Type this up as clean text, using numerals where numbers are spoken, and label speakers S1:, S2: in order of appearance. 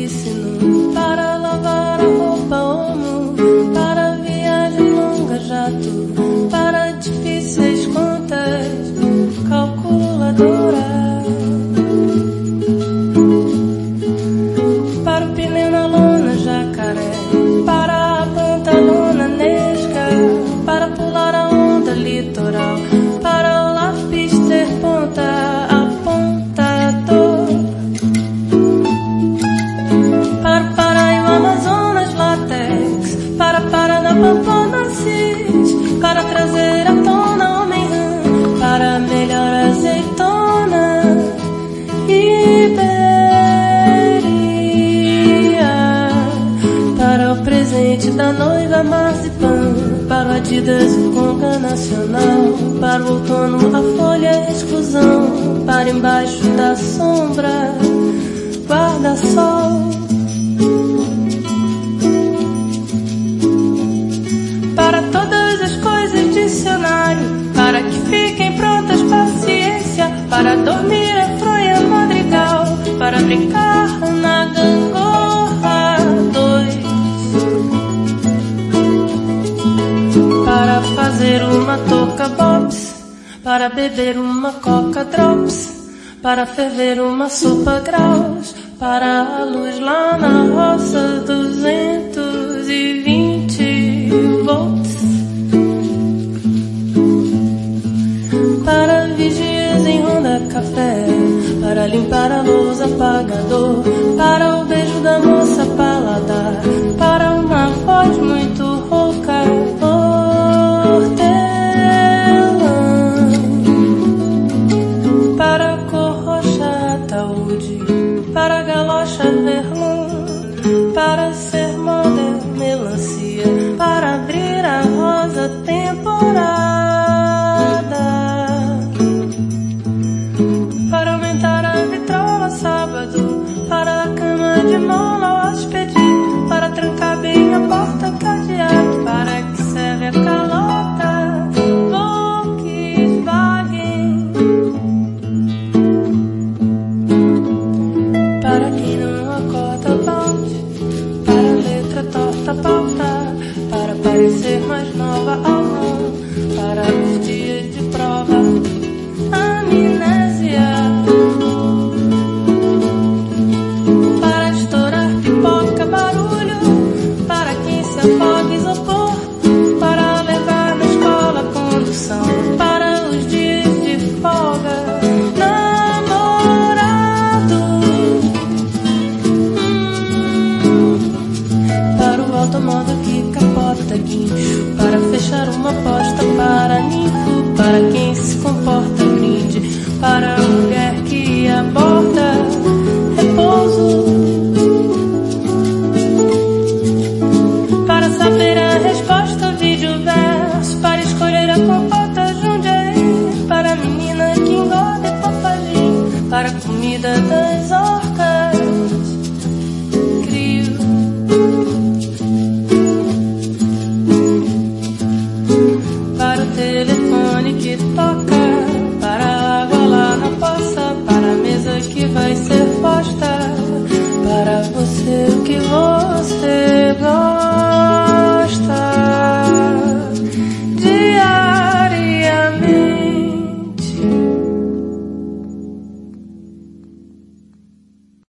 S1: piscina, para lavar a roupa homo, para viagem longa jato, para difíceis contas, calculadora. Para o pneu na lona jacaré, para a pantalona nesca, para pular a onda litoral, para o lápis ter ponta apontador. Para e o Amazonas látex, para na Pamplona cis, para trazer à tona homem-rã, para a melhor azeitona Iberia, para o presente da noiva marzipan, para o Adidas e o Conga Nacional, para o outono a folha é exclusão, para embaixo da sombra guarda-sol. Para todas as coisas dicionário, para que fiquem prontas paciência, para dormir é fronha madrigal, para brincar na gangorra 2, para fazer uma touca bops, para beber uma coca drops, para ferver uma sopa graus, para a luz lá na roça 220 volts, para vigias em Ronda Café, para limpar a lousa apagador, para o beijo da moça paladar, para uma voz muito rouca hortelã, para a cor roxa ataúde, para a galocha verlã, para ser model melancia, para abrir a rosa temporada, para aumentar a vitrola sábado, para a cama de mola hóspede, para trancar bem a porta cadeada, para que serve a calota Volkswagen, para quem não acorda balde, para a letra torta pauta, para parecer mais nova ao não, para os dias de prova, amnésia, para estourar pipoca, barulho, para quem se afoga isopor, para levar na escola condução, para os dias de folga, namorado, para o automóvel que capota guincho, para fechar uma aposta, para ninfo, para quem se comporta brinde, para a mulher que aborda repouso, para saber a resposta ao vídeo verso, para escolher a compota Jundiaí, para a menina que engorda papagim, para a comida das orcas crio, para o telefone que toca, para a água lá na poça, para a mesa que vai ser